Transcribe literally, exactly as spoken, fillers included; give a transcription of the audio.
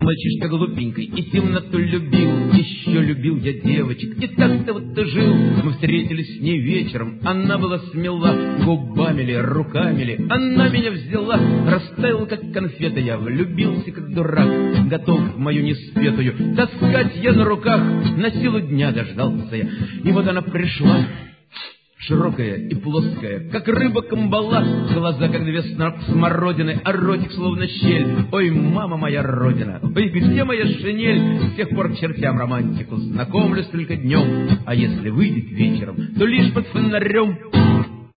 мальчишка глупенький и темноту любил. Еще любил я девочек, и так-то вот и жил. Мы встретились с ней вечером, она была смела. Губами ли, руками ли, она меня взяла. Растаял, как конфета, я влюбился, как дурак. Готов мою неспетую таскать я на руках. На силу дня дождался я, и вот она пришла. Широкая и плоская, как рыба камбала, глаза, как две смородины, а ротик словно щель. Ой, мама моя родина, ой, где моя шинель? С тех пор к чертям романтику знакомлюсь только днем, а если выйдет вечером, то лишь под фонарем.